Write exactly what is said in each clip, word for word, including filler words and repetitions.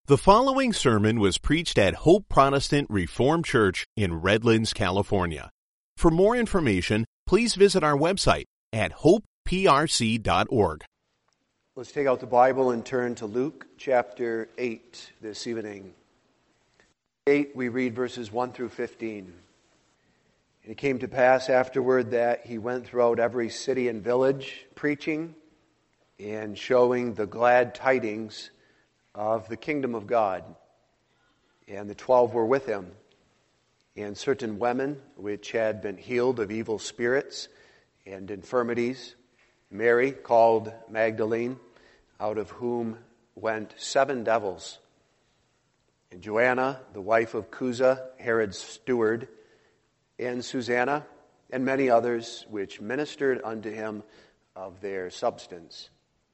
The following sermon was preached at Hope Protestant Reformed Church in Redlands, California. For more information, please visit our website at hope p r c dot org. Let's take out the Bible and turn to Luke chapter eight this evening. eight, we read verses one through fifteen. And it came to pass afterward that he went throughout every city and village, preaching and showing the glad tidings of the kingdom of God. And the twelve were with him, and certain women which had been healed of evil spirits and infirmities, Mary called Magdalene, out of whom went seven devils, and Joanna, the wife of Chuza, Herod's steward, and Susanna, and many others which ministered unto him of their substance.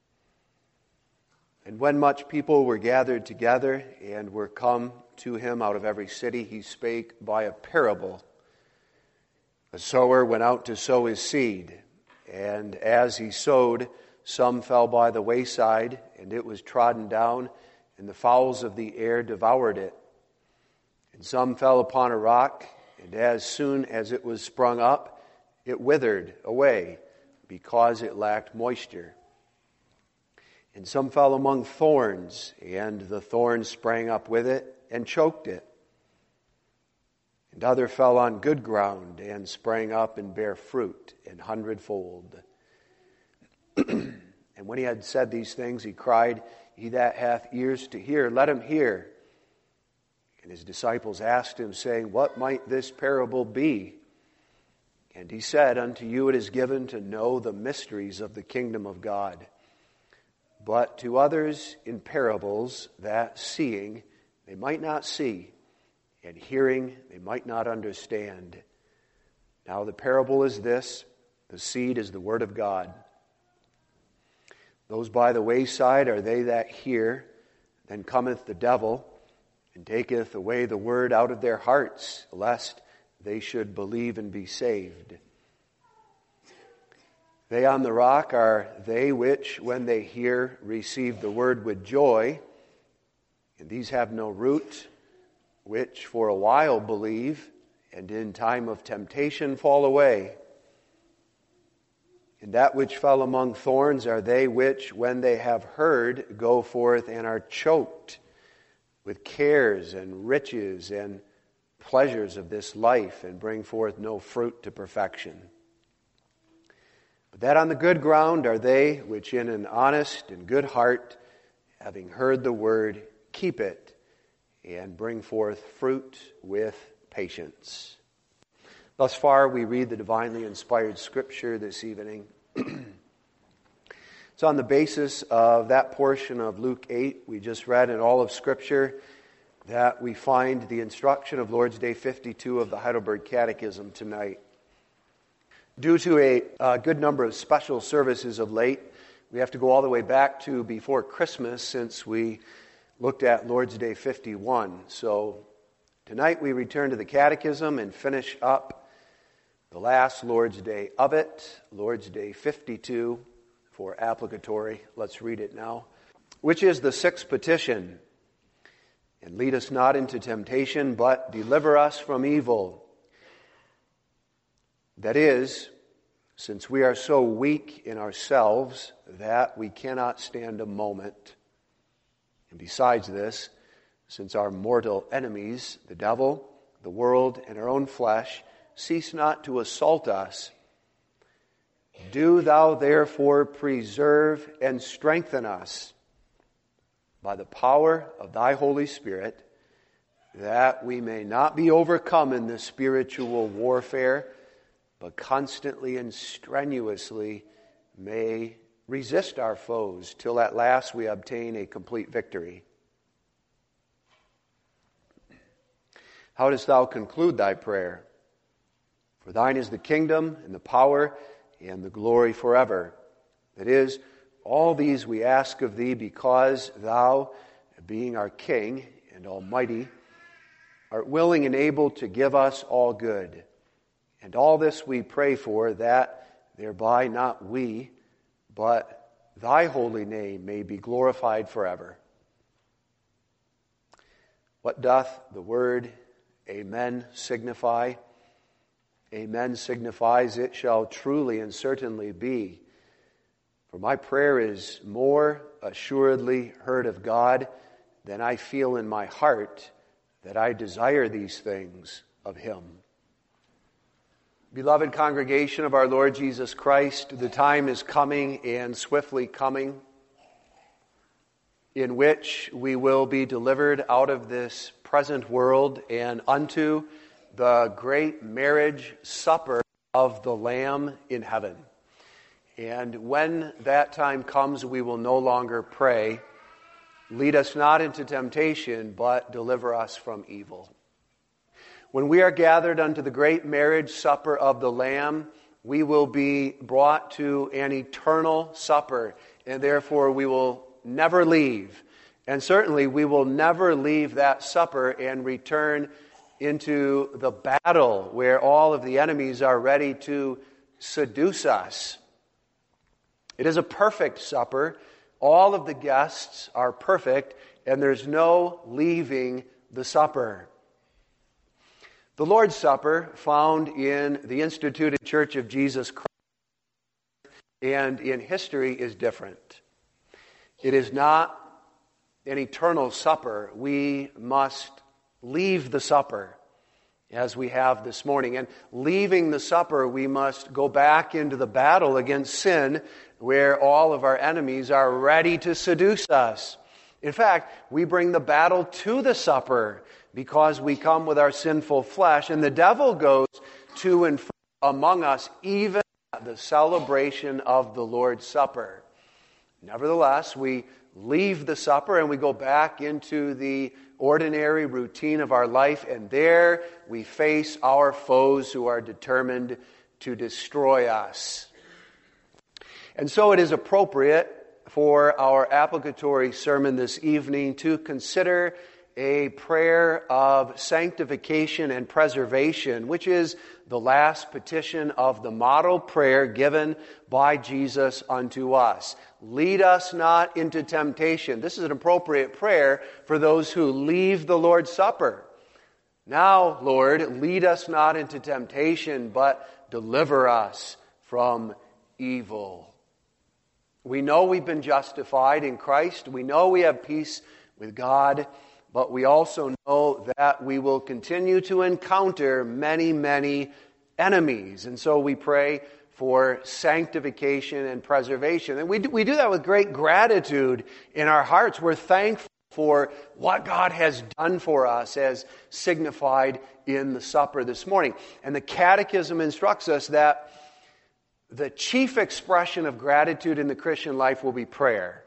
And when much people were gathered together and were come to him out of every city, he spake by a parable. A sower went out to sow his seed, and as he sowed, some fell by the wayside, and it was trodden down, and the fowls of the air devoured it. And some fell upon a rock, and as soon as it was sprung up, it withered away, because it lacked moisture. And some fell among thorns, and the thorns sprang up with it and choked it. And other fell on good ground and sprang up and bare fruit an hundredfold. And when he had said these things, he cried, He that hath ears to hear, let him hear. And his disciples asked him, saying, What might this parable be? And he said, Unto you it is given to know the mysteries of the kingdom of God. But to others in parables, that seeing they might not see, and hearing they might not understand. Now the parable is this: the seed is the word of God. Those by the wayside are they that hear, then cometh the devil, and taketh away the word out of their hearts, lest they should believe and be saved. They on the rock are they which, when they hear, receive the word with joy, and these have no root, which for a while believe, and in time of temptation fall away. And that which fell among thorns are they which, when they have heard, go forth and are choked with cares and riches and pleasures of this life, and bring forth no fruit to perfection. But that on the good ground are they which in an honest and good heart, having heard the word, keep it, and bring forth fruit with patience. Thus far we read the divinely inspired scripture this evening. It's on the basis of that portion of Luke eight we just read in all of scripture that we find the instruction of Lord's Day fifty-two of the Heidelberg Catechism tonight. Due to a, a good number of special services of late, we have to go all the way back to before Christmas since we looked at Lord's Day fifty-one. So tonight we return to the Catechism and finish up the last Lord's Day of it, Lord's Day fifty-two for applicatory. Let's read it now. Which is the sixth petition. And lead us not into temptation, but deliver us from evil. That is, since we are so weak in ourselves that we cannot stand a moment. And besides this, since our mortal enemies, the devil, the world, and our own flesh, cease not to assault us, do thou therefore preserve and strengthen us by the power of thy Holy Spirit, that we may not be overcome in the spiritual warfare, but constantly and strenuously may resist our foes, till at last we obtain a complete victory. How dost thou conclude thy prayer? For thine is the kingdom, and the power, and the glory forever. That is, all these we ask of thee, because thou, being our King and Almighty, art willing and able to give us all good. And all this we pray for, that thereby not we, but thy holy name may be glorified forever. What doth the word Amen signify? Amen signifies it shall truly and certainly be. For my prayer is more assuredly heard of God than I feel in my heart that I desire these things of Him. Beloved congregation of our Lord Jesus Christ, the time is coming and swiftly coming in which we will be delivered out of this present world and unto the great marriage supper of the Lamb in heaven. And when that time comes, we will no longer pray, "Lead us not into temptation, but deliver us from evil." When we are gathered unto the great marriage supper of the Lamb, we will be brought to an eternal supper, and therefore we will never leave. And certainly we will never leave that supper and return into the battle where all of the enemies are ready to seduce us. It is a perfect supper. All of the guests are perfect, and there's no leaving the supper. The Lord's Supper, found in the instituted Church of Jesus Christ and in history, is different. It is not an eternal supper. We must leave the supper, as we have this morning. And leaving the supper, we must go back into the battle against sin, where all of our enemies are ready to seduce us. In fact, we bring the battle to the supper because we come with our sinful flesh, and the devil goes to and fro among us, even at the celebration of the Lord's Supper. Nevertheless, we leave the supper and we go back into the ordinary routine of our life, and there we face our foes who are determined to destroy us. And so it is appropriate for our applicatory sermon this evening to consider a prayer of sanctification and preservation, which is the last petition of the model prayer given by Jesus unto us. Lead us not into temptation. This is an appropriate prayer for those who leave the Lord's Supper. Now, Lord, lead us not into temptation, but deliver us from evil. We know we've been justified in Christ. We know we have peace with God. But we also know that we will continue to encounter many, many enemies. And so we pray for sanctification and preservation. And we do, we do that with great gratitude in our hearts. We're thankful for what God has done for us, as signified in the supper this morning. And the Catechism instructs us that the chief expression of gratitude in the Christian life will be prayer.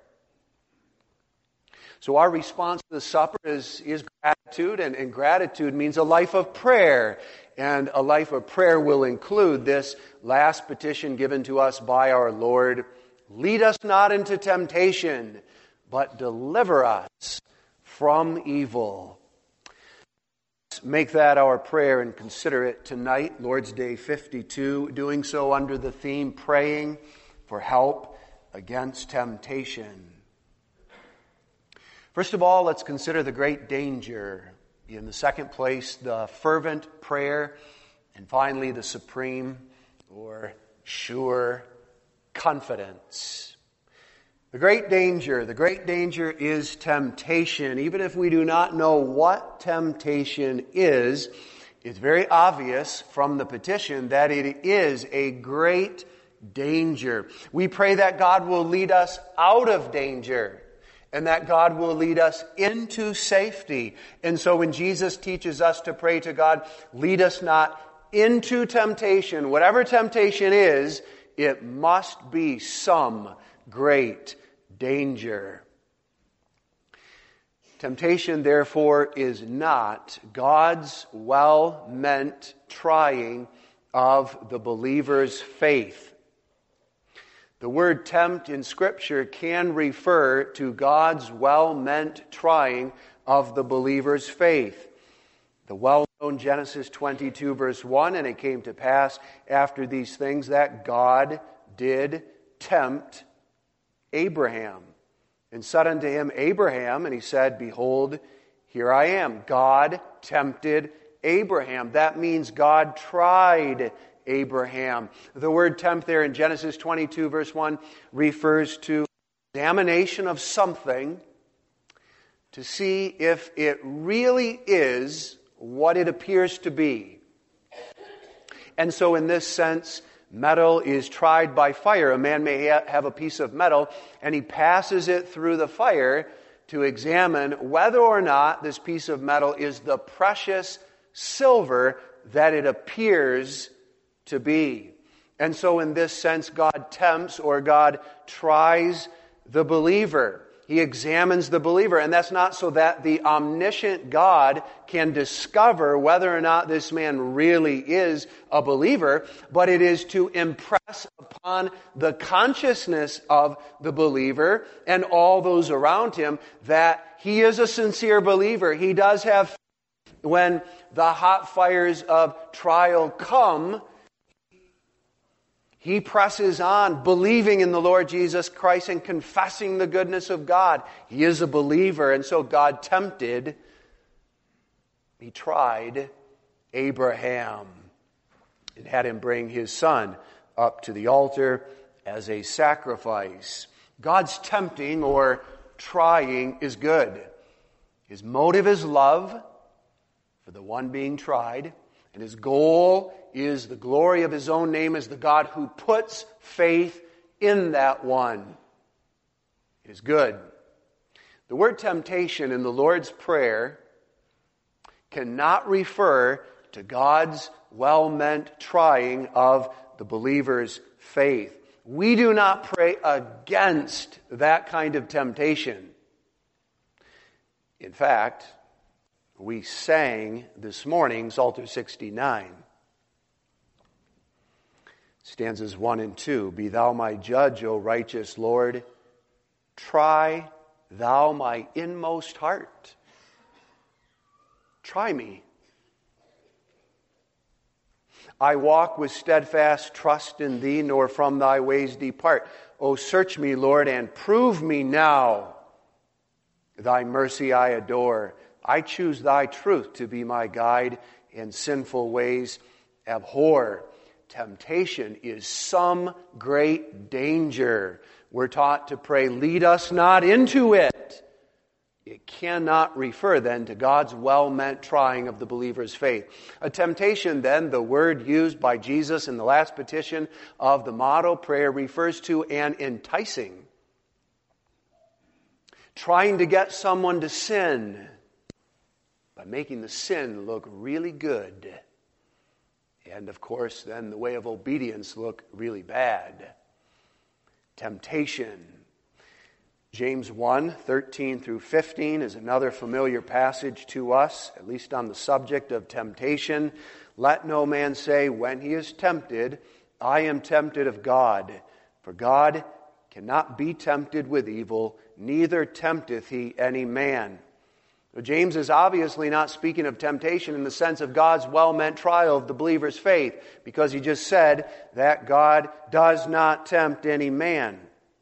So our response to the supper is, is gratitude, and, and gratitude means a life of prayer. And a life of prayer will include this last petition given to us by our Lord: lead us not into temptation, but deliver us from evil. Let's make that our prayer and consider it tonight, Lord's Day fifty-two, doing so under the theme, praying for help against temptation. First of all, let's consider the great danger. In the second place, the fervent prayer. And finally, the supreme or sure confidence. The great danger. The great danger is temptation. Even if we do not know what temptation is, it's very obvious from the petition that it is a great danger. We pray that God will lead us out of danger, and that God will lead us into safety. And so when Jesus teaches us to pray to God, lead us not into temptation, whatever temptation is, it must be some great danger. Temptation, therefore, is not God's well-meant trying of the believer's faith. The word tempt in Scripture can refer to God's well-meant trying of the believer's faith. The well-known Genesis twenty-two verse one, and it came to pass after these things that God did tempt Abraham, and said unto him, Abraham, and he said, Behold, here I am. God tempted Abraham. That means God tried Abraham. The word tempt there in Genesis twenty-two verse one refers to examination of something to see if it really is what it appears to be. And so in this sense, metal is tried by fire. A man may ha- have a piece of metal and he passes it through the fire to examine whether or not this piece of metal is the precious silver that it appears to be. And so in this sense, God tempts or God tries the believer. He examines the believer. And that's not so that the omniscient God can discover whether or not this man really is a believer, but it is to impress upon the consciousness of the believer and all those around him that he is a sincere believer. He does have faith. When the hot fires of trial come, he presses on, believing in the Lord Jesus Christ and confessing the goodness of God. He is a believer, and so God tempted, he tried Abraham and had him bring his son up to the altar as a sacrifice. God's tempting or trying is good. His motive is love for the one being tried, and his goal is the glory of his own name as the God who puts faith in that one. It is good. The word temptation in the Lord's Prayer cannot refer to God's well-meant trying of the believer's faith. We do not pray against that kind of temptation. In fact, we sang this morning Psalter sixty-nine. Stanzas one and two. Be thou my judge, O righteous Lord. Try thou my inmost heart. Try me. I walk with steadfast trust in thee, nor from thy ways depart. O search me, Lord, and prove me now. Thy mercy I adore. I choose thy truth to be my guide, and sinful ways abhor. Temptation is some great danger. We're taught to pray, lead us not into it. It cannot refer then to God's well-meant trying of the believer's faith. A temptation then, the word used by Jesus in the last petition of the model prayer, refers to an enticing. Trying to get someone to sin by making the sin look really good. And of course, then the way of obedience look really bad. Temptation. James one, thirteen through fifteen is another familiar passage to us, at least on the subject of temptation. Let no man say, when he is tempted, I am tempted of God. For God cannot be tempted with evil, neither tempteth he any man. James is obviously not speaking of temptation in the sense of God's well-meant trial of the believer's faith, because he just said that God does not tempt any man.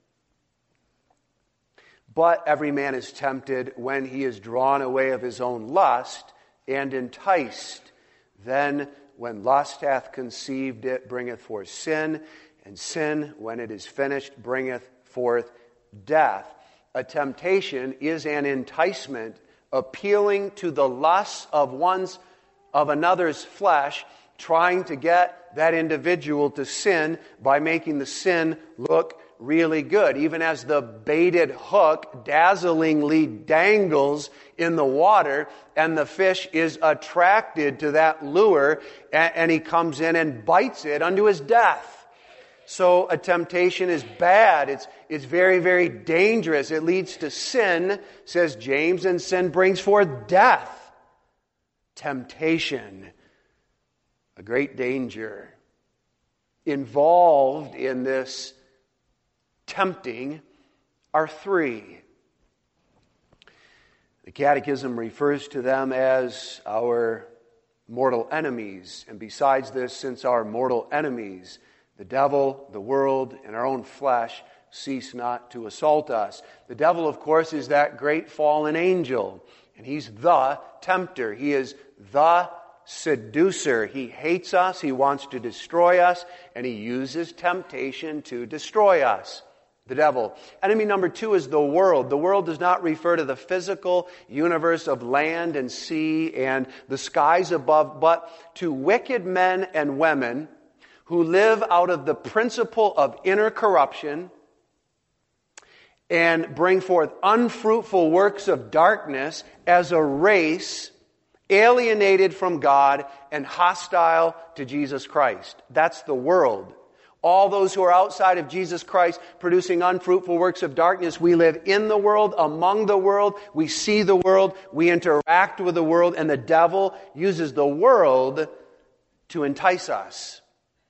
But every man is tempted when he is drawn away of his own lust and enticed. Then when lust hath conceived, it bringeth forth sin, and sin, when it is finished, bringeth forth death. A temptation is an enticement appealing to the lusts of one's of another's flesh, trying to get that individual to sin by making the sin look really good. Even as the baited hook dazzlingly dangles in the water, and the fish is attracted to that lure, and, and he comes in and bites it unto his death. So a temptation is bad. It's, it's very, very dangerous. It leads to sin, says James, and sin brings forth death. Temptation, a great danger. Involved in this tempting are three. The Catechism refers to them as our mortal enemies. And besides this, since our mortal enemies, the devil, the world, and our own flesh, cease not to assault us. The devil, of course, is that great fallen angel. And he's the tempter. He is the seducer. He hates us. He wants to destroy us. And he uses temptation to destroy us. The devil. Enemy number two is the world. The world does not refer to the physical universe of land and sea and the skies above, but to wicked men and women who live out of the principle of inner corruption and bring forth unfruitful works of darkness as a race alienated from God and hostile to Jesus Christ. That's the world. All those who are outside of Jesus Christ producing unfruitful works of darkness. We live in the world, among the world. We see the world. We interact with the world. And the devil uses the world to entice us.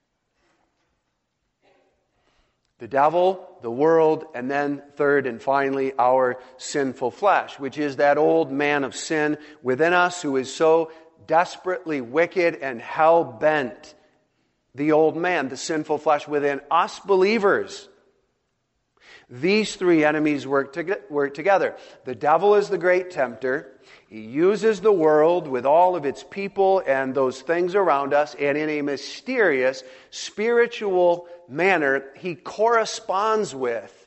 The devil, the world, and then third and finally our sinful flesh, which is that old man of sin within us who is so desperately wicked and hell-bent. The old man, the sinful flesh within us believers. These three enemies work, to, work together. The devil is the great tempter. He uses the world with all of its people and those things around us, and in a mysterious, spiritual manner, he corresponds with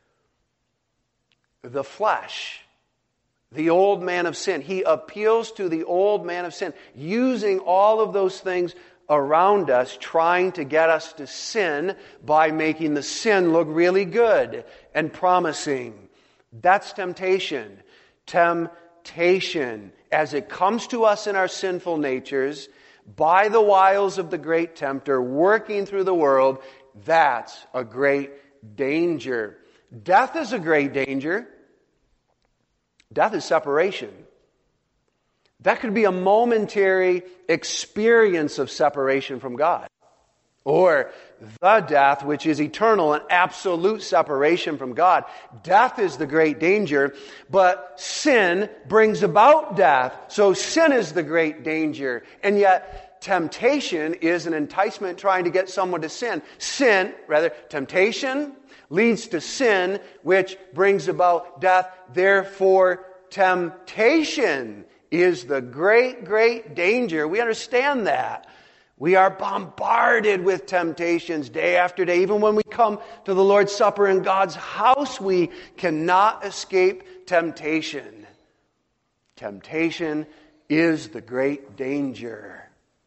the flesh, the old man of sin. He appeals to the old man of sin, using all of those things around us, trying to get us to sin by making the sin look really good and promising. That's temptation. Temptation, as it comes to us in our sinful natures, by the wiles of the great tempter, working through the world, that's a great danger. Death is a great danger. Death is separation. That could be a momentary experience of separation from God. Or the death, which is eternal and absolute separation from God. Death is the great danger, but sin brings about death. So sin is the great danger. And yet, temptation is an enticement trying to get someone to sin. Sin, rather, temptation leads to sin, which brings about death. Therefore, temptation is the great, great danger. We understand that. We are bombarded with temptations day after day. Even when we come to the Lord's Supper in God's house, we cannot escape temptation. Temptation is the great danger.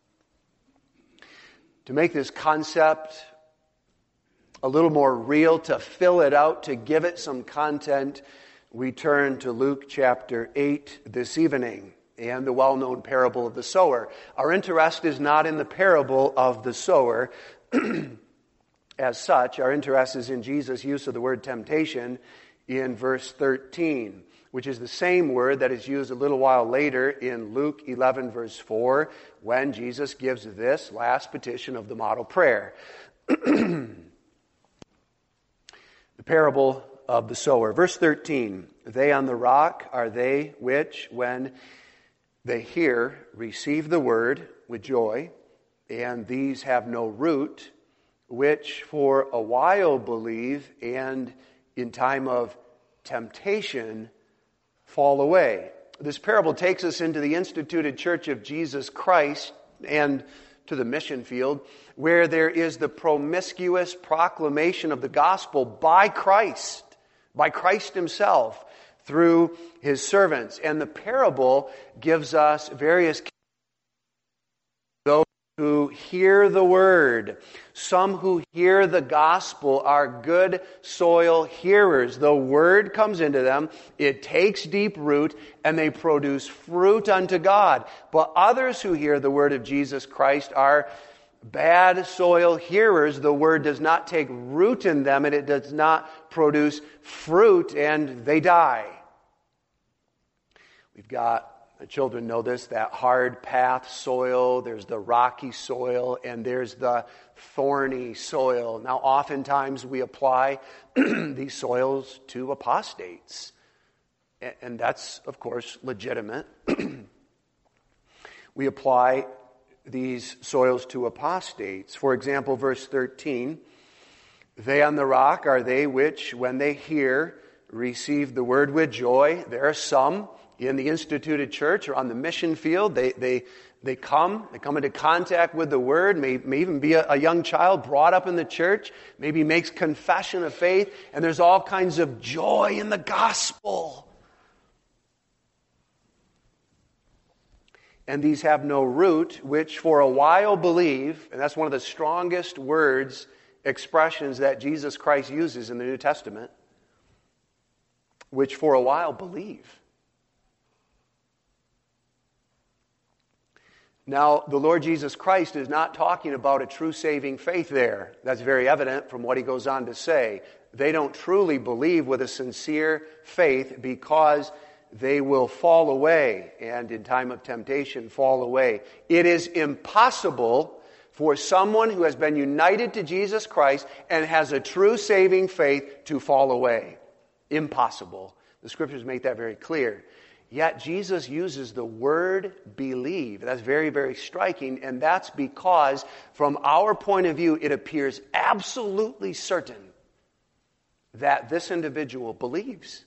To make this concept a little more real, to fill it out, to give it some content, we turn to Luke chapter eight this evening and the well-known parable of the sower. Our interest is not in the parable of the sower. As such, our interest is in Jesus' use of the word temptation in verse thirteen, which is the same word that is used a little while later in Luke eleven, verse four, when Jesus gives this last petition of the model prayer. The parable of the sower. Verse thirteen, they on the rock are they which, when they hear, receive the word with joy, and these have no root, which for a while believe, and in time of temptation fall away. This parable takes us into the instituted church of Jesus Christ and to the mission field, where there is the promiscuous proclamation of the gospel by Christ, by Christ himself, through his servants. And the parable gives us various those who hear the word. Some who hear the gospel are good soil hearers. The word comes into them, it takes deep root, and they produce fruit unto God. But others who hear the word of Jesus Christ are bad soil hearers. The word does not take root in them, and it does not produce fruit, and they die. We've got, the children know this, that hard path soil, there's the rocky soil, and there's the thorny soil. Now, oftentimes we apply these soils to apostates, and that's, of course, legitimate. We apply these soils to apostates. For example, verse thirteen, they on the rock are they which, when they hear, receive the word with joy. There are some in the instituted church or on the mission field. They they they come, they come into contact with the Word, may, may even be a, a young child brought up in the church, maybe makes confession of faith, and there's all kinds of joy in the gospel. And these have no root, which for a while believe, and that's one of the strongest words, expressions that Jesus Christ uses in the New Testament, which for a while believe. Now, the Lord Jesus Christ is not talking about a true saving faith there. That's very evident from what he goes on to say. They don't truly believe with a sincere faith because they will fall away and in time of temptation fall away. It is impossible for someone who has been united to Jesus Christ and has a true saving faith to fall away. Impossible. The Scriptures make that very clear. Yet Jesus uses the word believe. That's very, very striking, and that's because from our point of view, it appears absolutely certain that this individual believes.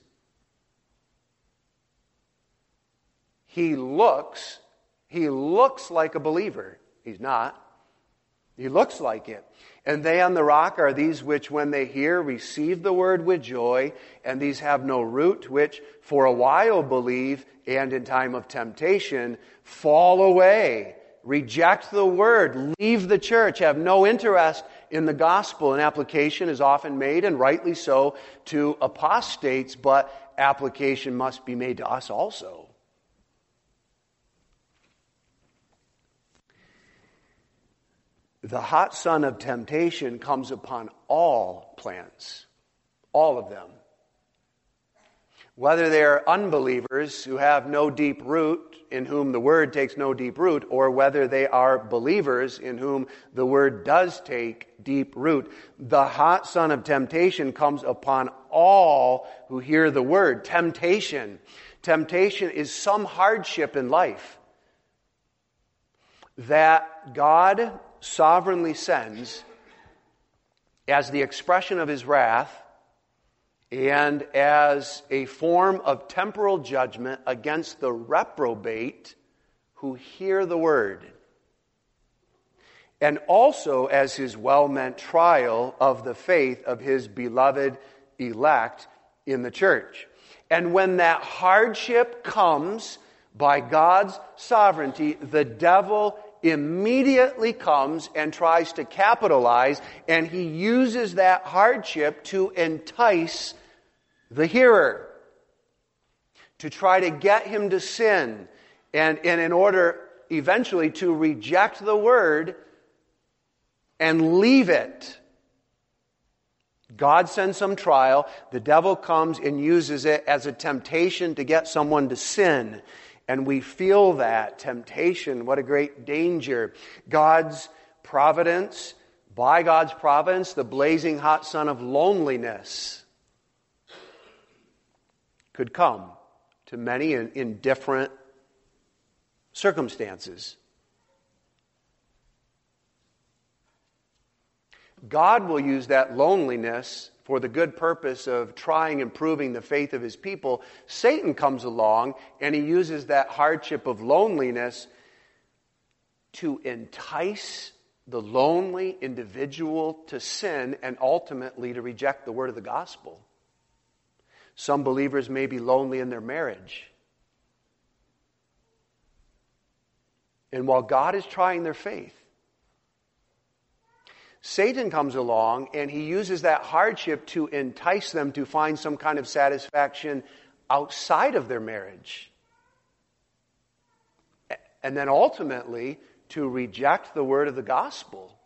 He looks, he looks like a believer. He's not. He looks like it. And they on the rock are these which, when they hear, receive the word with joy, and these have no root, which for a while believe, and in time of temptation fall away, reject the word, leave the church, have no interest in the gospel. And application is often made, and rightly so, to apostates, but application must be made to us also. The hot sun of temptation comes upon all plants, all of them. Whether they're unbelievers who have no deep root, in whom the word takes no deep root, or whether they are believers in whom the word does take deep root, the hot sun of temptation comes upon all who hear the word. Temptation. Temptation is some hardship in life that God sovereignly sends as the expression of his wrath and as a form of temporal judgment against the reprobate who hear the word, and also as his well-meant trial of the faith of his beloved elect in the church. And when that hardship comes by God's sovereignty, the devil immediately comes and tries to capitalize, and he uses that hardship to entice the hearer, to try to get him to sin, and, and in order eventually to reject the word and leave it. God sends some trial, the devil comes and uses it as a temptation to get someone to sin. And we feel that temptation. What a great danger. God's providence, by God's providence, the blazing hot sun of loneliness could come to many in, in different circumstances. God will use that loneliness for the good purpose of trying and proving the faith of his people. Satan comes along and he uses that hardship of loneliness to entice the lonely individual to sin and ultimately to reject the word of the gospel. Some believers may be lonely in their marriage. And while God is trying their faith, Satan comes along and he uses that hardship to entice them to find some kind of satisfaction outside of their marriage. And then ultimately to reject the word of the gospel.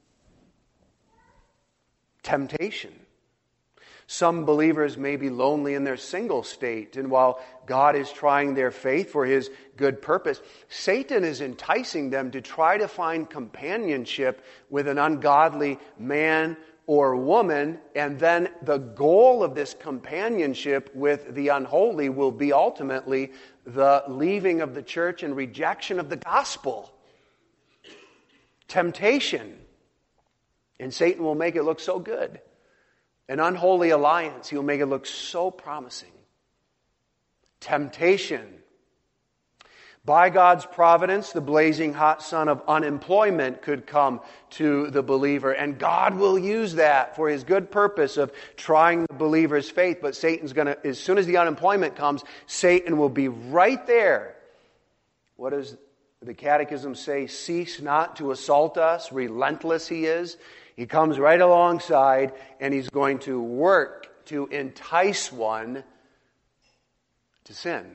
Temptation. Some believers may be lonely in their single state, and while God is trying their faith for his good purpose, Satan is enticing them to try to find companionship with an ungodly man or woman, and then the goal of this companionship with the unholy will be ultimately the leaving of the church and rejection of the gospel. Temptation. And Satan will make it look so good. An unholy alliance, he will make it look so promising. temptation. By God's providence, the blazing hot sun of unemployment could come to the believer, and God will use that for His good purpose of trying the believer's faith. But Satan's going to, as soon as the unemployment comes, Satan will be right there. What does the Catechism say? Cease not to assault us. Relentless He is. He comes right alongside, and he's going to work to entice one to sin.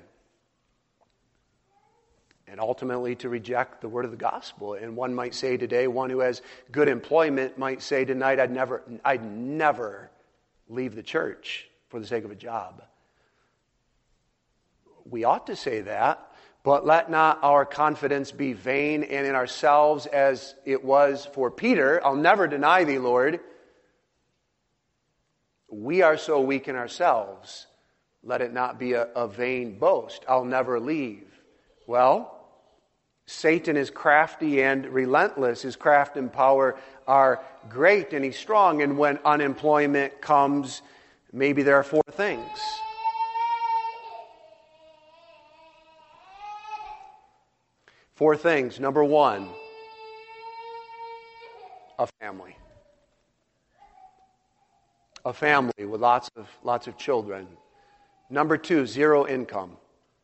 And ultimately to reject the word of the gospel. And one might say today, one who has good employment might say tonight, I'd never, I'd never leave the church for the sake of a job. We ought to say that, but let not our confidence be vain and in ourselves as it was for Peter. I'll never deny thee, Lord. We are so weak in ourselves. Let it not be a, a vain boast. I'll never leave. Well, Satan is crafty and relentless. His craft and power are great, and he's strong. And when unemployment comes, maybe there are four things. Four things. Number one, a family. A family with lots of lots of children. Number two, zero income.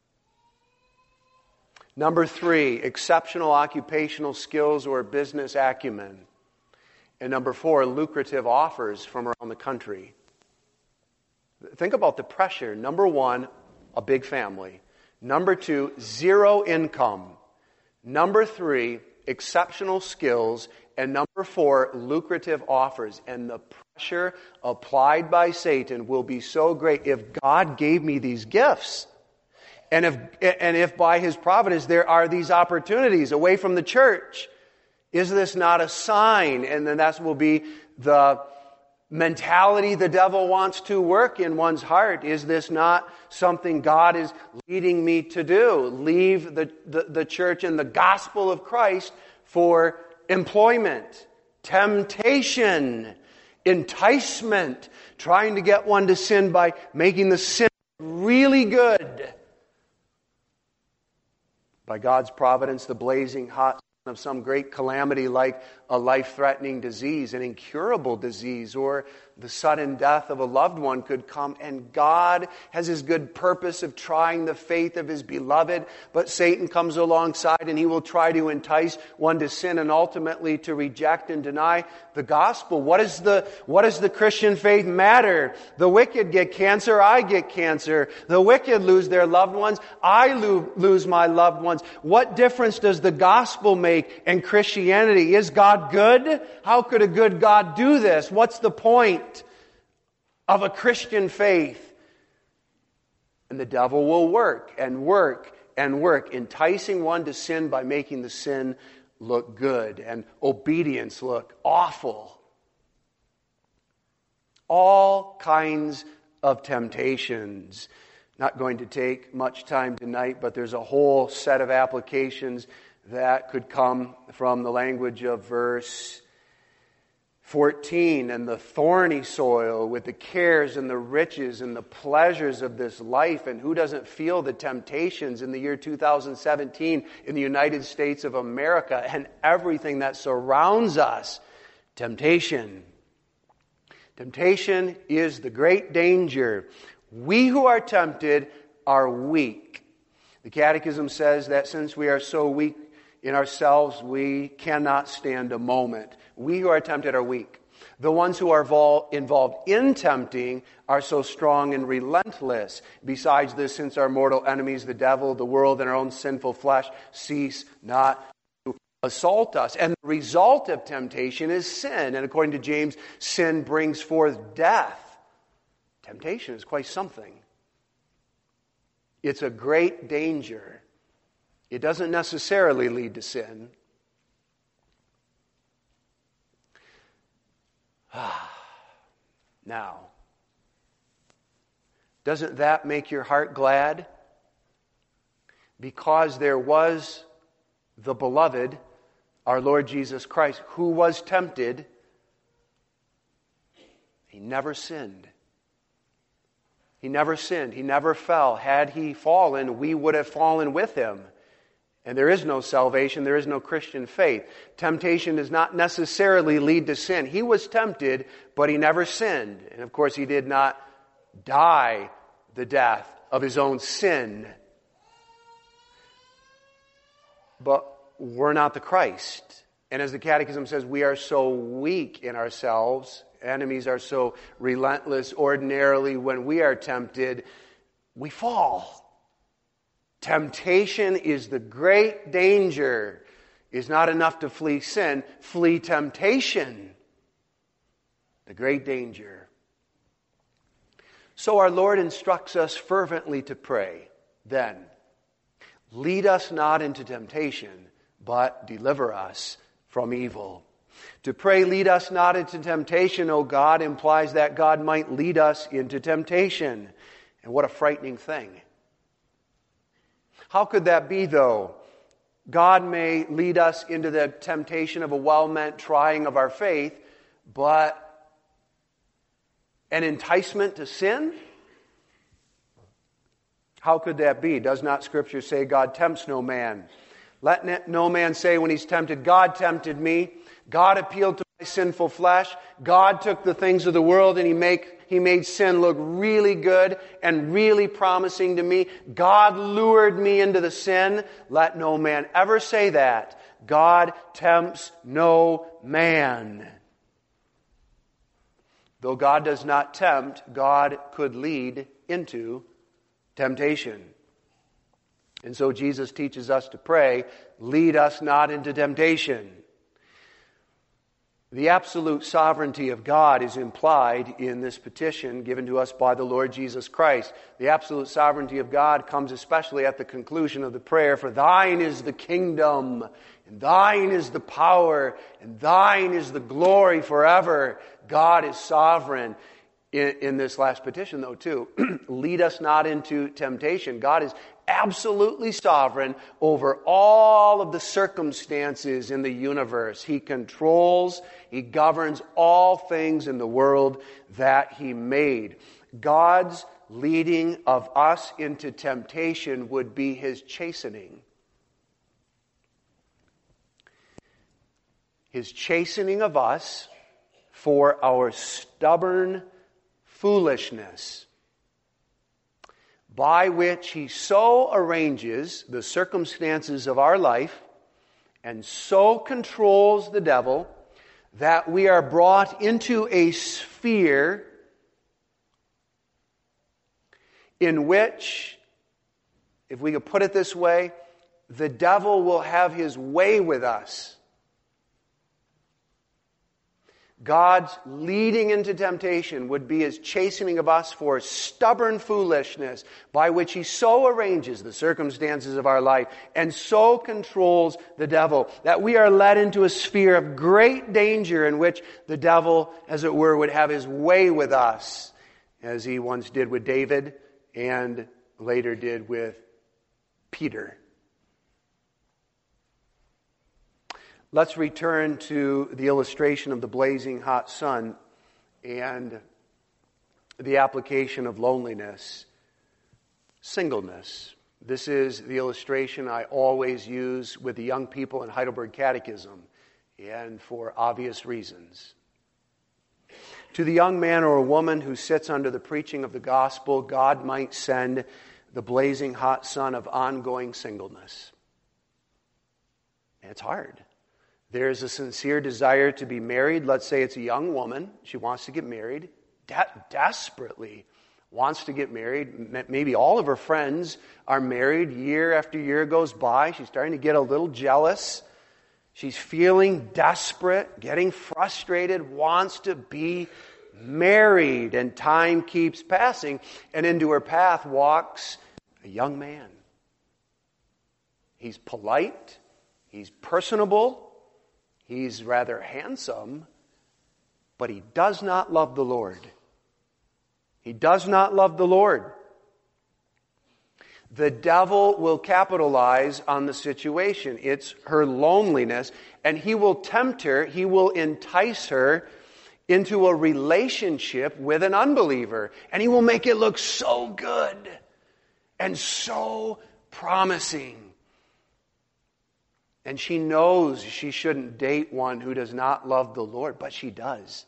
Number three, exceptional occupational skills or business acumen. And number four, lucrative offers from around the country. Think about the pressure. Number one, a big family. Number two, zero income. Number three, exceptional skills. And number four, lucrative offers. And the pressure applied by Satan will be so great. If God gave me these gifts, And if, and if by His providence there are these opportunities away from the church, is this not a sign? And then that will be the mentality the devil wants to work in one's heart. Is this not something God is leading me to do? Leave the, the, the church and the gospel of Christ for employment, temptation, enticement, trying to get one to sin by making the sin really good. By God's providence, the blazing hot sun of some great calamity like a life-threatening disease, an incurable disease, or the sudden death of a loved one could come. And God has His good purpose of trying the faith of His beloved, but Satan comes alongside and he will try to entice one to sin and ultimately to reject and deny the gospel. What is the, what does the Christian faith matter? The wicked get cancer, I get cancer. The wicked lose their loved ones, I lo- lose my loved ones. What difference does the gospel make in Christianity? Is God good? How could a good God do this? What's the point of a Christian faith? And the devil will work and work and work, enticing one to sin by making the sin look good and obedience look awful. All kinds of temptations. Not going to take much time tonight, but there's a whole set of applications that could come from the language of verse fourteen. And the thorny soil with the cares and the riches and the pleasures of this life. And who doesn't feel the temptations in the year two thousand seventeen in the United States of America and everything that surrounds us? Temptation. Temptation is the great danger. We who are tempted are weak. The Catechism says that since we are so weak in ourselves, we cannot stand a moment. We who are tempted are weak. The ones who are vol- involved in tempting are so strong and relentless. Besides this, since our mortal enemies, the devil, the world, and our own sinful flesh, cease not to assault us. And the result of temptation is sin. And according to James, sin brings forth death. Temptation is quite something. It's a great danger. It doesn't necessarily lead to sin. Now, doesn't that make your heart glad? Because there was the beloved, our Lord Jesus Christ, who was tempted. He never sinned. He never sinned. He never fell. Had he fallen, we would have fallen with him. And there is no salvation. There is no Christian faith. Temptation does not necessarily lead to sin. He was tempted, but he never sinned. And of course, he did not die the death of his own sin. But we're not the Christ. And as the Catechism says, we are so weak in ourselves. Enemies are so relentless. Ordinarily, when we are tempted, we fall. Temptation is the great danger. It's not enough to flee sin. Flee temptation. The great danger. So our Lord instructs us fervently to pray. Then, lead us not into temptation, but deliver us from evil. To pray, lead us not into temptation, O God, implies that God might lead us into temptation. And what a frightening thing. How could that be, though? God may lead us into the temptation of a well-meant trying of our faith, but an enticement to sin? How could that be? Does not Scripture say God tempts no man? Let no man say when he's tempted, God tempted me. God appealed to my sinful flesh. God took the things of the world and he make He made sin look really good and really promising to me. God lured me into the sin. Let no man ever say that. God tempts no man. Though God does not tempt, God could lead into temptation. And so Jesus teaches us to pray, lead us not into temptation. The absolute sovereignty of God is implied in this petition given to us by the Lord Jesus Christ. The absolute sovereignty of God comes especially at the conclusion of the prayer, for thine is the kingdom, and thine is the power, and thine is the glory forever. God is sovereign. In, in this last petition, though, too, lead us not into temptation. God is absolutely sovereign over all of the circumstances in the universe. He controls, He governs all things in the world that He made. God's leading of us into temptation would be His chastening. His chastening of us for our stubborn foolishness, by which He so arranges the circumstances of our life and so controls the devil that we are brought into a sphere in which, if we could put it this way, the devil will have his way with us. God's leading into temptation would be His chastening of us for stubborn foolishness, by which He so arranges the circumstances of our life and so controls the devil that we are led into a sphere of great danger in which the devil, as it were, would have his way with us, as he once did with David and later did with Peter. Let's return to the illustration of the blazing hot sun and the application of loneliness, singleness. This is the illustration I always use with the young people in Heidelberg Catechism, and for obvious reasons. To the young man or a woman who sits under the preaching of the gospel, God might send the blazing hot sun of ongoing singleness. And it's hard. There's a sincere desire to be married. Let's say it's a young woman. She wants to get married, de- desperately wants to get married. Maybe all of her friends are married. Year after year goes by. She's starting to get a little jealous. She's feeling desperate, getting frustrated, wants to be married. And time keeps passing. And into her path walks a young man. He's polite. He's personable. He's rather handsome, but he does not love the Lord. He does not love the Lord. The devil will capitalize on the situation. It's her loneliness, and he will tempt her, he will entice her into a relationship with an unbeliever. And he will make it look so good and so promising. And she knows she shouldn't date one who does not love the Lord, but she does.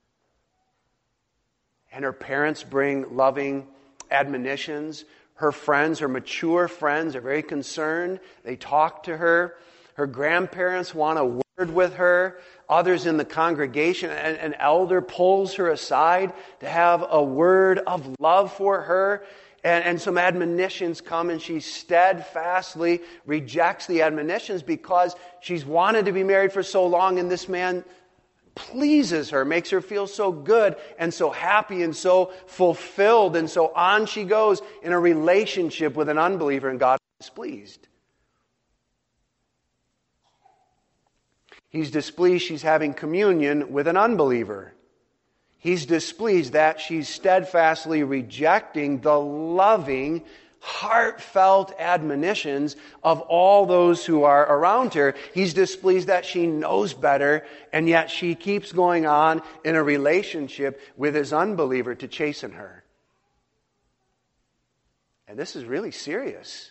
And her parents bring loving admonitions. Her friends, her mature friends, are very concerned. They talk to her. Her grandparents want a word with her. Others in the congregation, an, an elder pulls her aside to have a word of love for her. And, and some admonitions come, and she steadfastly rejects the admonitions because she's wanted to be married for so long, and this man pleases her, makes her feel so good and so happy and so fulfilled. And so on she goes in a relationship with an unbeliever, and God is displeased. He's displeased she's having communion with an unbeliever. He's displeased that she's steadfastly rejecting the loving, heartfelt admonitions of all those who are around her. He's displeased that she knows better, and yet she keeps going on in a relationship with his unbeliever to chasten her. And this is really serious.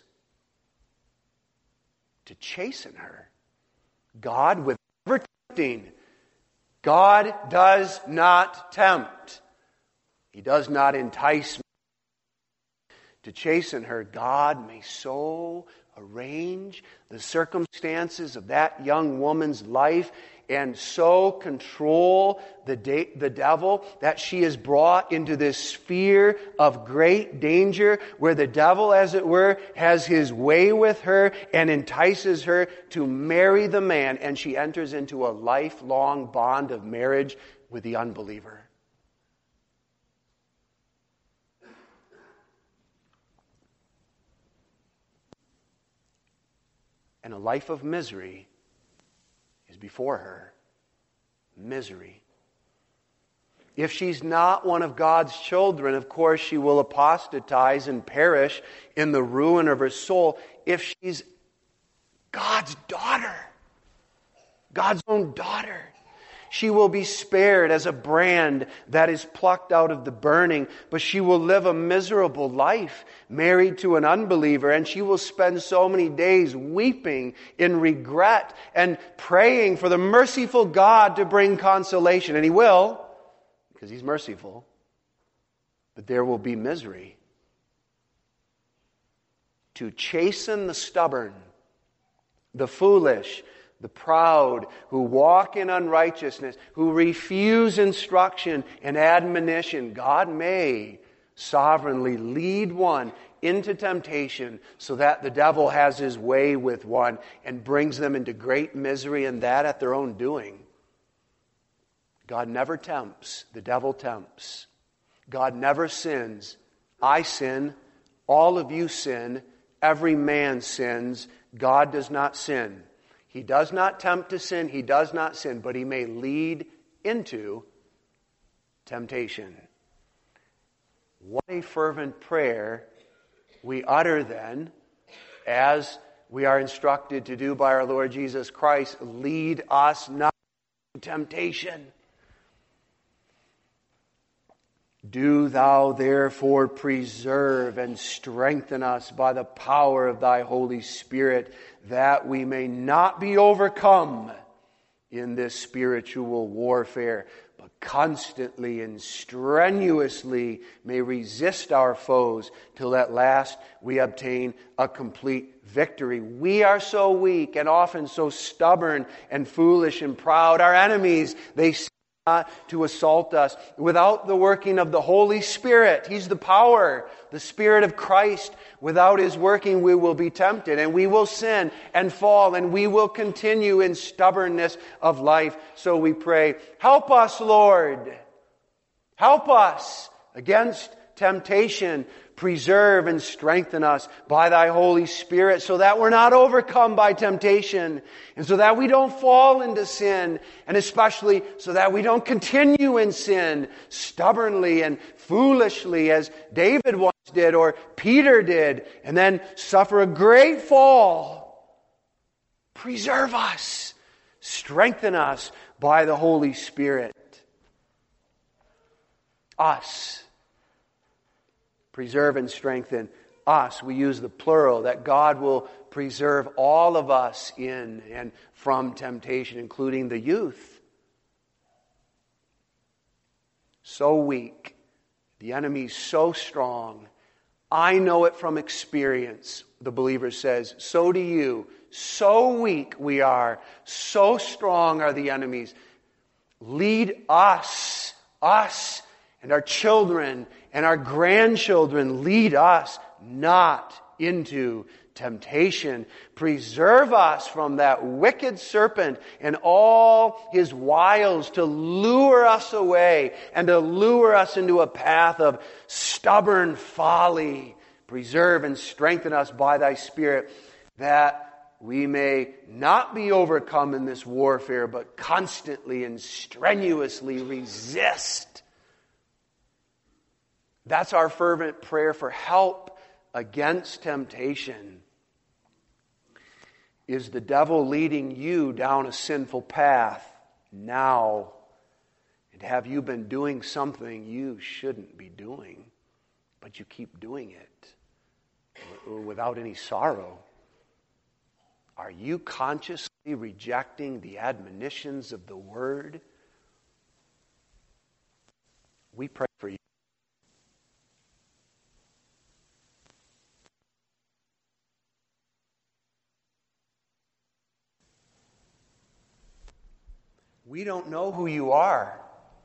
To chasten her. God, with never tempting, God does not tempt. He does not entice me. To chasten her, God may so arrange the circumstances of that young woman's life and so control the, de- the devil that she is brought into this sphere of great danger where the devil, as it were, has his way with her and entices her to marry the man, and she enters into a lifelong bond of marriage with the unbeliever. And a life of misery is before her. Misery. If she's not one of God's children, of course she will apostatize and perish in the ruin of her soul. If she's God's daughter, God's own daughter, she will be spared as a brand that is plucked out of the burning, but she will live a miserable life, married to an unbeliever, and she will spend so many days weeping in regret and praying for the merciful God to bring consolation. And He will, because He's merciful, but there will be misery. To chasten the stubborn, the foolish, the proud, who walk in unrighteousness, who refuse instruction and admonition, God may sovereignly lead one into temptation so that the devil has his way with one and brings them into great misery, and that at their own doing. God never tempts. The devil tempts. God never sins. I sin. All of you sin. Every man sins. God does not sin. He does not tempt to sin. He does not sin, but He may lead into temptation. What a fervent prayer we utter then, as we are instructed to do by our Lord Jesus Christ. Lead us not into temptation. Do Thou therefore preserve and strengthen us by the power of Thy Holy Spirit, that we may not be overcome in this spiritual warfare, but constantly and strenuously may resist our foes till at last we obtain a complete victory. We are so weak and often so stubborn and foolish and proud. Our enemies, they seek not to assault us without the working of the Holy Spirit. He's the power, the Spirit of Christ. Without His working, we will be tempted, and we will sin and fall, and we will continue in stubbornness of life. So we pray, help us, Lord. Help us against temptation. Preserve and strengthen us by Thy Holy Spirit so that we're not overcome by temptation, and so that we don't fall into sin, and especially so that we don't continue in sin stubbornly and foolishly as David once did or Peter did, and then suffer a great fall. Preserve us. Strengthen us by the Holy Spirit. Us. Preserve and strengthen us. We use the plural, that God will preserve all of us in and from temptation, including the youth. So weak. The enemy's so strong. I know it from experience, the believer says. So do you. So weak we are. So strong are the enemies. Lead us, us and our children and our grandchildren, lead us not into temptation. Preserve us from that wicked serpent and all his wiles to lure us away and to lure us into a path of stubborn folly. Preserve and strengthen us by thy Spirit, that we may not be overcome in this warfare, but constantly and strenuously resist. That's our fervent prayer for help against temptation. Is the devil leading you down a sinful path now? And have you been doing something you shouldn't be doing, but you keep doing it without any sorrow? Are you consciously rejecting the admonitions of the Word? We pray for you. We don't know who you are.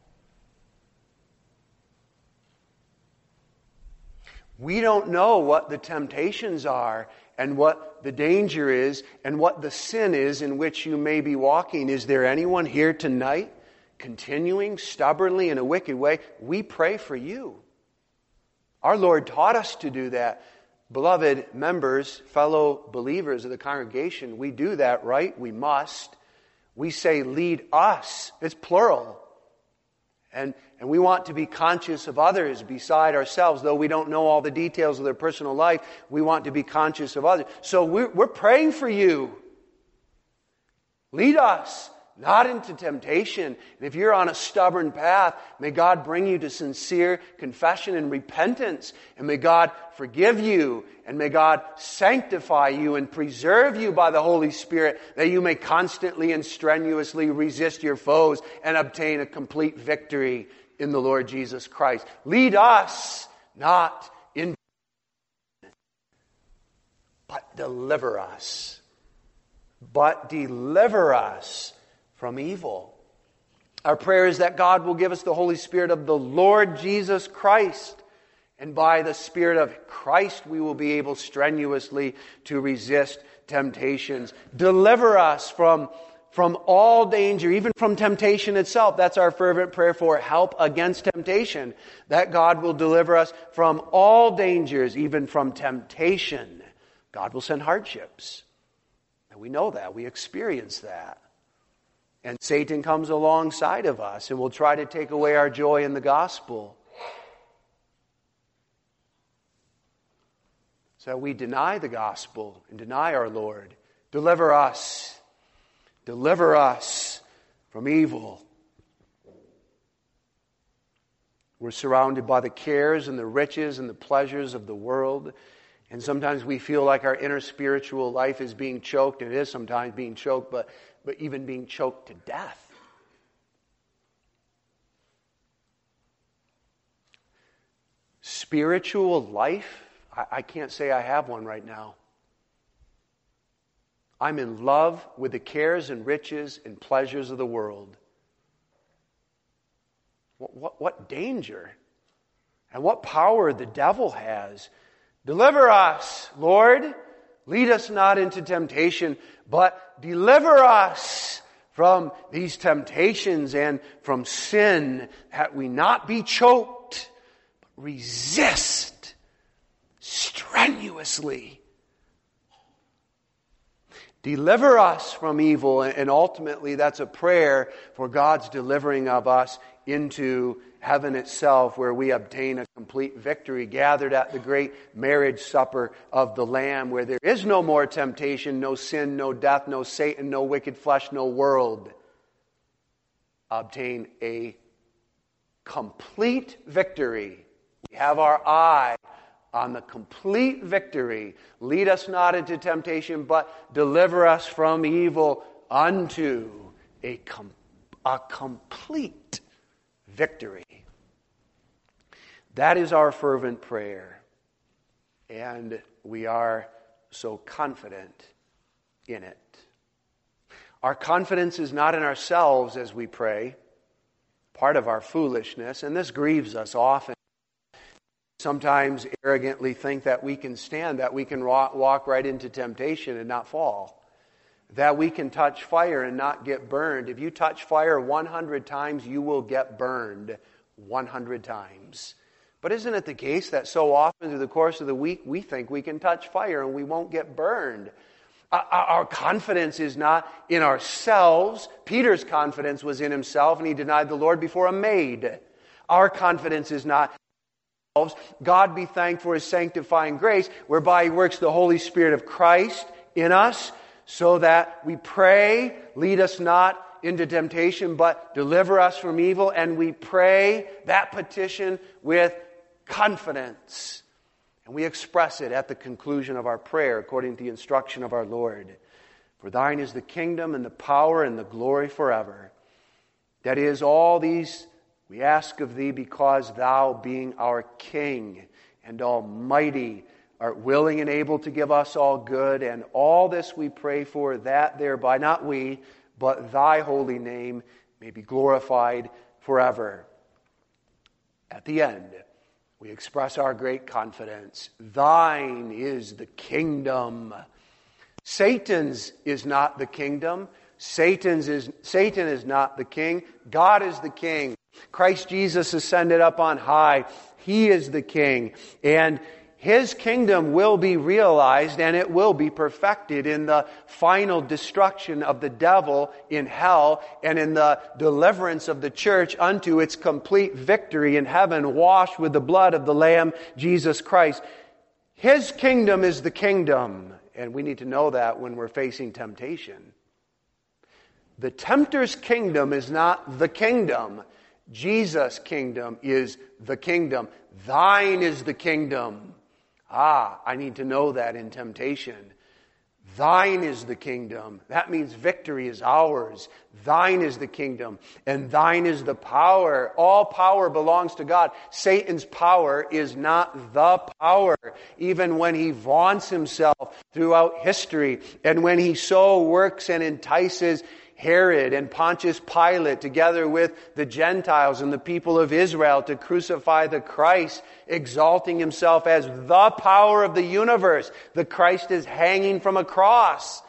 We don't know what the temptations are and what the danger is and what the sin is in which you may be walking. Is there anyone here tonight continuing stubbornly in a wicked way? We pray for you. Our Lord taught us to do that. Beloved members, fellow believers of the congregation, we do that, right? We must. We say, lead us. It's plural. And, and we want to be conscious of others beside ourselves. Though we don't know all the details of their personal life, we want to be conscious of others. So we're, we're praying for you. Lead us, not into temptation. And if you're on a stubborn path, may God bring you to sincere confession and repentance. And may God forgive you. And may God sanctify you and preserve you by the Holy Spirit, that you may constantly and strenuously resist your foes and obtain a complete victory in the Lord Jesus Christ. Lead us not into temptation, but deliver us. But deliver us from evil. Our prayer is that God will give us the Holy Spirit of the Lord Jesus Christ. And by the Spirit of Christ, we will be able strenuously to resist temptations. Deliver us from, from all danger, even from temptation itself. That's our fervent prayer for help against temptation. That God will deliver us from all dangers, even from temptation. God will send hardships. And we know that. We experience that. And Satan comes alongside of us and will try to take away our joy in the gospel. So we deny the gospel and deny our Lord. Deliver us. Deliver us from evil. We're surrounded by the cares and the riches and the pleasures of the world. And sometimes we feel like our inner spiritual life is being choked. And it is sometimes being choked, but, but even being choked to death. Spiritual life, I, I can't say I have one right now. I'm in love with the cares and riches and pleasures of the world. What, what, what danger and what power the devil has. Deliver us, Lord. Lead us not into temptation, but deliver us from these temptations and from sin, that we not be choked, but resist strenuously. Deliver us from evil, and ultimately that's a prayer for God's delivering of us into heaven itself, where we obtain a complete victory, gathered at the great marriage supper of the Lamb, where there is no more temptation, no sin, no death, no Satan, no wicked flesh, no world. Obtain a complete victory. We have our eye on the complete victory. Lead us not into temptation, but deliver us from evil unto a, com- a complete victory. That is our fervent prayer. And we are so confident in it. Our confidence is not in ourselves as we pray, part of our foolishness, and this grieves us often. Sometimes arrogantly think that we can stand, that we can walk right into temptation and not fall, that we can touch fire and not get burned. If you touch fire one hundred times, you will get burned one hundred times. But isn't it the case that so often through the course of the week, we think we can touch fire and we won't get burned? Our confidence is not in ourselves. Peter's confidence was in himself, and he denied the Lord before a maid. Our confidence is not in ourselves. God be thanked for His sanctifying grace, whereby He works the Holy Spirit of Christ in us, so that we pray, lead us not into temptation, but deliver us from evil, and we pray that petition with confidence. And we express it at the conclusion of our prayer according to the instruction of our Lord. For thine is the kingdom and the power and the glory forever. That is, all these we ask of thee because thou, being our King and Almighty, art willing and able to give us all good. And all this we pray for, that thereby, not we, but thy holy name may be glorified forever. At the end, we express our great confidence. Thine is the kingdom. Satan's is not the kingdom. Satan's is, Satan is not the king. God is the king. Christ Jesus ascended up on high. He is the king. And His kingdom will be realized and it will be perfected in the final destruction of the devil in hell and in the deliverance of the church unto its complete victory in heaven, washed with the blood of the Lamb, Jesus Christ. His kingdom is the kingdom, and we need to know that when we're facing temptation. The tempter's kingdom is not the kingdom. Jesus' kingdom is the kingdom. Thine is the kingdom. Ah, I need to know that in temptation. Thine is the kingdom. That means victory is ours. Thine is the kingdom, and thine is the power. All power belongs to God. Satan's power is not the power, even when he vaunts himself throughout history, and when he so works and entices Herod and Pontius Pilate, together with the Gentiles and the people of Israel, to crucify the Christ, exalting himself as the power of the universe. The Christ is hanging from a cross.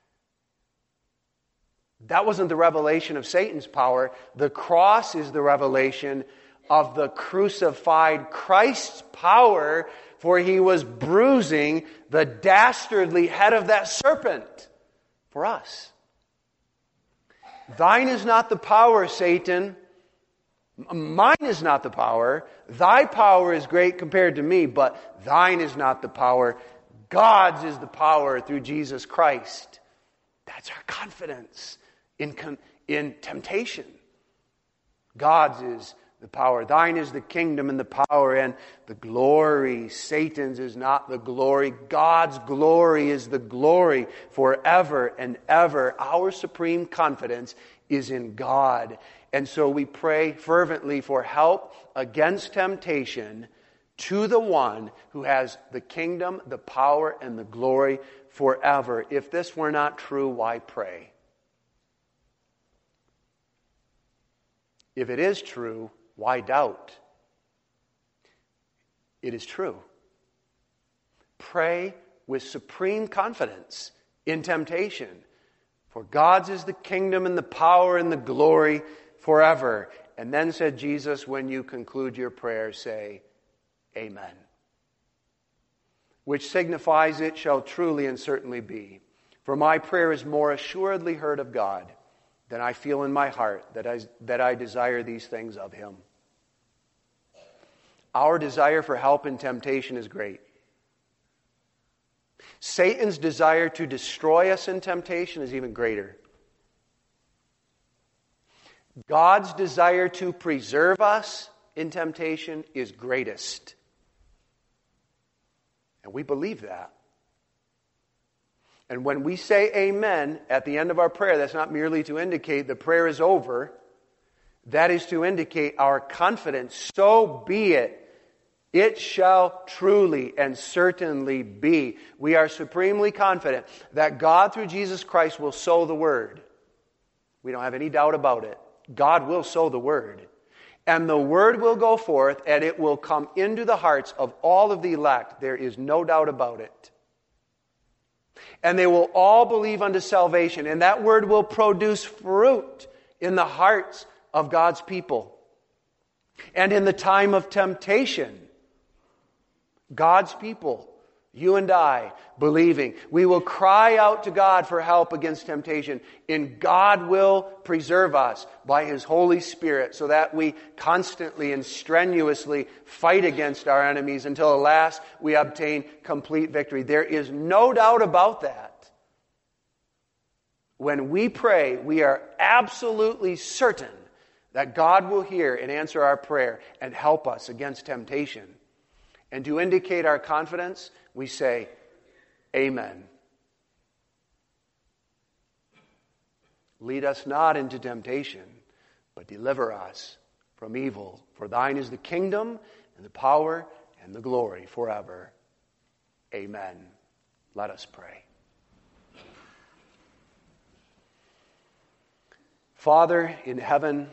That wasn't the revelation of Satan's power. The cross is the revelation of the crucified Christ's power, for He was bruising the dastardly head of that serpent for us. Thine is not the power, Satan. Mine is not the power. Thy power is great compared to me, but thine is not the power. God's is the power through Jesus Christ. That's our confidence in, in temptation. God's is the power. Thine is the kingdom and the power and the glory. Satan's is not the glory. God's glory is the glory forever and ever. Our supreme confidence is in God. And so we pray fervently for help against temptation to the one who has the kingdom, the power, and the glory forever. If this were not true, why pray? If it is true, why doubt? It is true. Pray with supreme confidence in temptation. For God's is the kingdom and the power and the glory forever. And then said Jesus, when you conclude your prayer, say, Amen. Which signifies it shall truly and certainly be. For my prayer is more assuredly heard of God than I feel in my heart that I, that I desire these things of Him. Our desire for help in temptation is great. Satan's desire to destroy us in temptation is even greater. God's desire to preserve us in temptation is greatest. And we believe that. And when we say amen at the end of our prayer, that's not merely to indicate the prayer is over. That is to indicate our confidence. So be it. It shall truly and certainly be. We are supremely confident that God through Jesus Christ will sow the word. We don't have any doubt about it. God will sow the word. And the word will go forth and it will come into the hearts of all of the elect. There is no doubt about it. And they will all believe unto salvation. And that word will produce fruit in the hearts of God's people. And in the time of temptation, God's people, you and I, believing, we will cry out to God for help against temptation. And God will preserve us by His Holy Spirit so that we constantly and strenuously fight against our enemies until at last we obtain complete victory. There is no doubt about that. When we pray, we are absolutely certain that God will hear and answer our prayer and help us against temptation. And to indicate our confidence, we say, Amen. Lead us not into temptation, but deliver us from evil. For thine is the kingdom and the power and the glory forever. Amen. Let us pray. Father in heaven,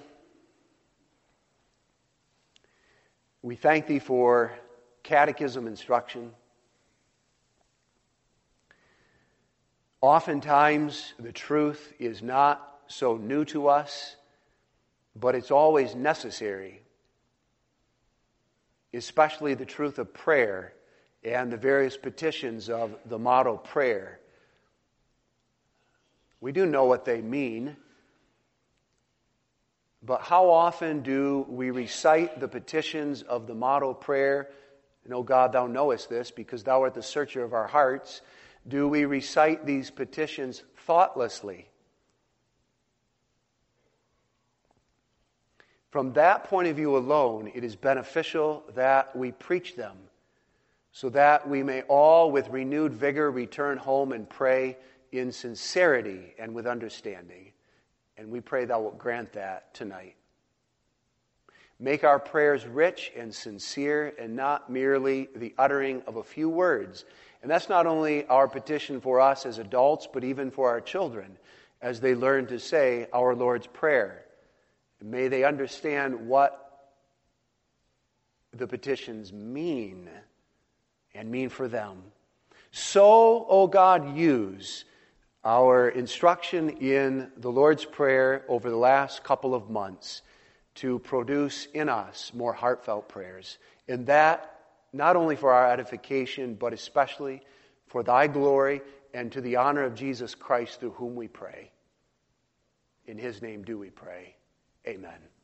we thank Thee for catechism instruction. Oftentimes, the truth is not so new to us, but it's always necessary, especially the truth of prayer and the various petitions of the model prayer. We do know what they mean, but how often do we recite the petitions of the model prayer? And, O God, Thou knowest this, because Thou art the searcher of our hearts. Do we recite these petitions thoughtlessly? From that point of view alone, it is beneficial that we preach them, so that we may all with renewed vigor return home and pray in sincerity and with understanding. And we pray Thou wilt grant that tonight. Make our prayers rich and sincere and not merely the uttering of a few words. And that's not only our petition for us as adults, but even for our children as they learn to say our Lord's Prayer. And may they understand what the petitions mean and mean for them. So, O God, use our instruction in the Lord's Prayer over the last couple of months to produce in us more heartfelt prayers. And that, not only for our edification, but especially for Thy glory and to the honor of Jesus Christ, through whom we pray. In His name do we pray. Amen.